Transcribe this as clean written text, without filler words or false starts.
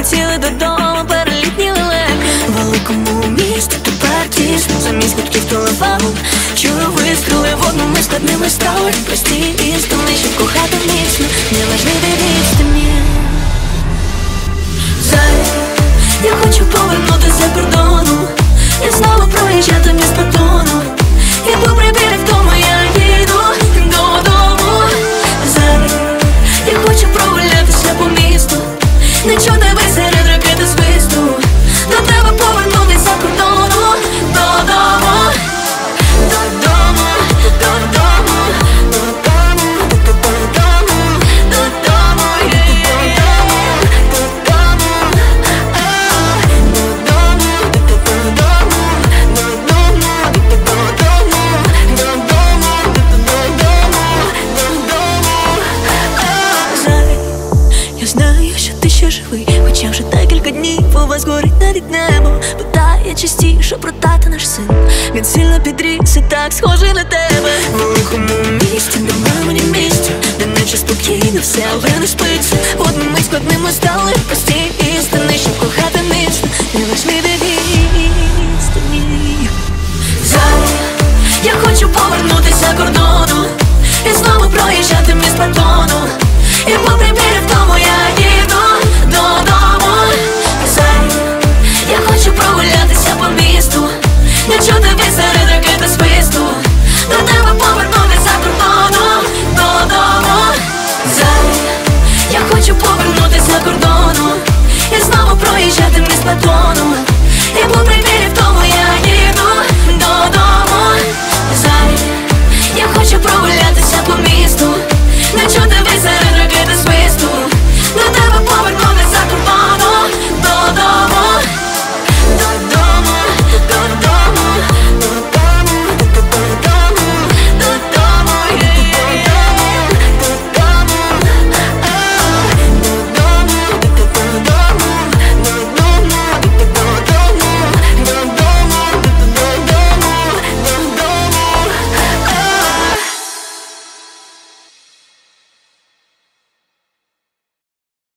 летіли додому, перелітні лелеки. В великому місті тепер тісно, замість гудків телефону чую вистріли, в одному складними стали прості істини, щоб кохати міцно, неважливі відстані. Я хочу повернутися за кордону, я знову проїжджати місто тону. І попри біль вдома я їду додому. Зараз я хочу прогулятися по місту, не чути весь серед ракети свисту. До тебе повернутися за кордону, додому. Додому, додому, додому, додому, додому, я знаю, що ти ще живий, хоча вже декілька днів у вас горить навіть небо. Питає частіше про тата наш син, він сильно підріс і так схожий на тебе. В великому місті нема мені місця, де наче спокійно все, але не спиться. Одними складними стали прості істини, щоб кохати міцно, неважливі відстані. Зараз я хочу повернутися за кордону і знову проїжджати міст тону. І попри біль вдома я їду додому. Зараз я хочу прогулятися по місту, не чути весь серед ракети свисту. До тебе повернутися за кордону, додому. Зараз я хочу повернутися за кордону і знову проїжджати міст тону.